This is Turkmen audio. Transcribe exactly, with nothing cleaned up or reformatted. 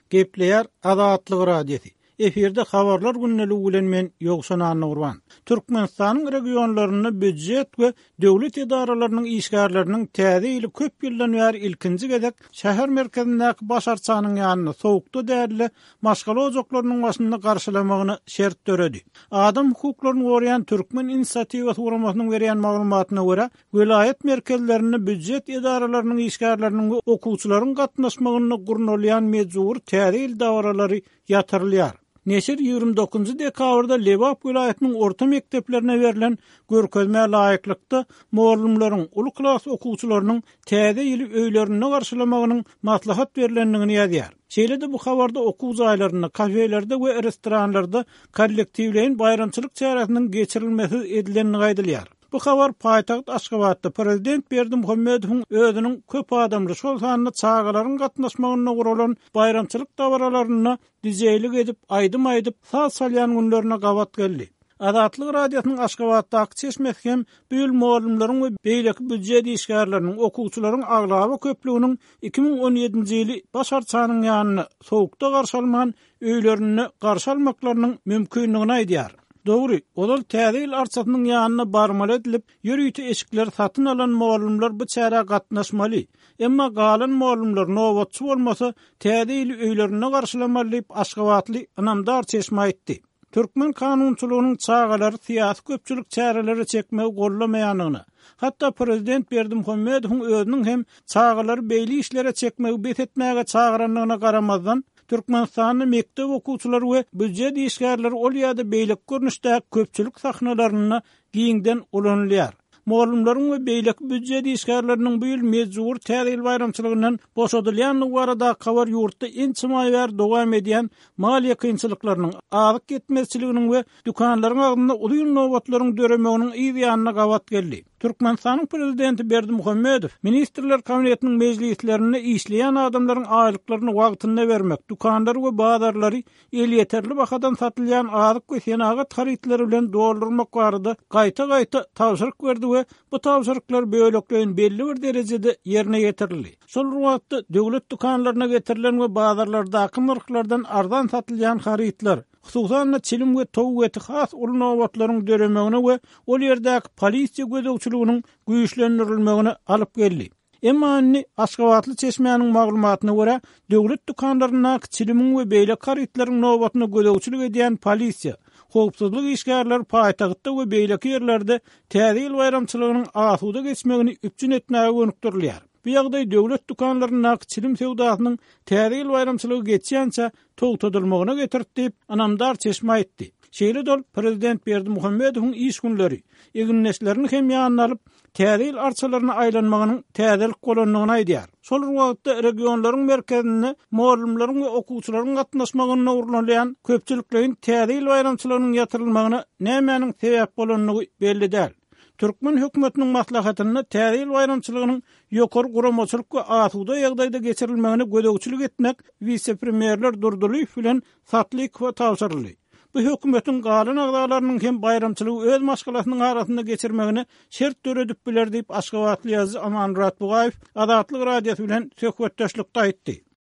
Gepleýär Azatlyk radiosi. Eferde habarlar günneligi bilen men Ýogşan Annurwan. Türkmenistanyň regionlaryny büdjet we döwlet edaralarynyň işgärleriniň täze ýyly köp ýyldan bäri ilkinji gezek şäher merkezindäki başarçanyň ýanyna sowukda därli maşgala ojaklarynyň başynda garşylamagyny şert döredi. Adam hukuklaryny goraýan Türkmen inisiatiwasy guramasynyň berýän maglumatyna görä, vilayet merkezlerini büdjet edaralarynyň işgärleriniň we okuwçylaryň gatnaşmagyny gurnolayan mejbur täze ýyl dawaralary ýatyrylýar. Neşir ýygrimi dokuzunçy dekabrda Lebap vilayetiniň orta mekdeplerine verilen görkezme laýyklykda muallimlaryň uly klas okuwçylarynyň täze ýyly öýlerini garşylamagynyň maslahat berilendigini ýazýar. Şeýle-de bu habarda okuw jaýlaryny, kafelerde we restoranlarda kollektiwleýin bayramçylyk çäresiniň geçirilmesi edilenini gaýdylýar. Bu habar paýtagyt Aşgabatda prezident Berdimuhammedowyň özüniň köp adamly şol sanyna çağalaryň gatnaşmagyna guralan bayramçylyk dawaralaryna dijeýlik edip aýdym-aýdyp saz salýan günlerine gawat geldi. Azatlyk radiosynyň Aşgabatdaky çeşmesi hem bu ýyl muallimlaryň we beýleki büdjet işgärleriniň, okuwçylaryň aglaby köpliginiň iki ming on ýedinji ýyly başarçanyň ýanyna sowukda garşylman öýlerini garşylmaklarynyň mümkinligini aýdýar. Dogry, olal täze ýyl arsatynyň ýanyna barmaly edilip, ýürüýti eşikler satyn alan muallimler bu çäre gatnaşmaly. Emma galan muallimler nowatçy bolmasa, täze ýyl öýlerini garşylamaly diýip Aşgabatly inamdar çeşme aýtdy. Türkmen kanunçylygynyň çağalary syýasy köpçülik çäreleri çekmegi gollamaýanyny, hatda prezident Berdimuhammedowyň özüniň hem çağalary beýli işlere çekmegi betetmäge çağıranlygyna garamazdan, Türkmenistanyň mektep okuwçylary we büdjet işgärleri ol ýa-da beýlik görnüşde köpçülik sahnalaryny giňden ulanylýar. Muallimlaryň we beýleki büdjet işgärleriniň bu ýyl mejbur täze ýyl bayramçylygyndan boşadylýanlygy barada habar ýurtda inçimay ber dowam edýän maliýe kynçylyklarynyň, azyk yetmezçiliginiň we dükanlaryň agdynda uly nowatlaryň döremeginiň ýa-da gawat geldi. Türkmenistanyň prezidenti Berdimuhammedow ministrler kabinetiniň mejlislerini işleýän adamlaryň aýlyklaryny wagtynda bermek, dukanlar we bazarlary el ýeterli bahadan satylýan azyk we senagat haritleri bilen doldurmak barada gaýta-gaýta tawşyryk berdi we bu tawşyryklar beýlekleýin belli bir derejede ýerine ýetirildi. Şol wagtda döwlet dukanlaryna getirilen we bazarlardaky myrklardan arzan satylýan haritler, hususan çilim we tow eti has uly nowatlaryň döremegine we ol ýerdäki polisiýa gözegçiliginiň güýçlendirilmegine alyp geldi. Emma anni Aşgabatly çeşmeýäniň maglumatyna görä, döwlet dukanlaryna çilimiň we beýle haritleriň nowatyna gözegçilik edýän polisiýa, howpsuzlyk işgärleri paýtagtda we beýleki ýerlerde täze ýyl bayramçylygynyň asuda geçmegini üpçün etmäge gönükdirilýär. Bu ýagdaý döwlet dukanlaryna çilim sewdasynyň täze ýyl bayramçylygy geçýänçe togtadylmagyna getirdi diýip anamdar çeşme aýtdy. Şeýle dol prezident Berdimuhammedowyň iş günleri eginneslerini hem ýanyna alyp täze ýyl arçalaryna aýlanmagynyň täzelik golanlygyny aýdýar. Şol wagtda regionlaryň merkezinde muallimlaryň we okuwçylaryň gatnaşmagyna urlanýan köpçülikleýin täze ýyl bayramçylygynyň ýatyrylmagyna nämäniň sebäp bolanlygy belli däl. Türkmen hökümetiniň maslahatyny täze ýyl bayramçylygynyň ýokary guramaçylyk we asuda ýagdaýda geçirilmegine gözegçilik etmek vice-premierler Durdulyp bilen Satlyk we tawşyrly. Bu hökümetiň galan agdalarynyň hem bayramçylygy öz maşgalasynyň arasynda geçirmegine şert döredip biler diýip Aşgabatly ýazy Amanrat Bugaýew Azatlyk radiosu bilen söhbetdeşlikde aýtdy.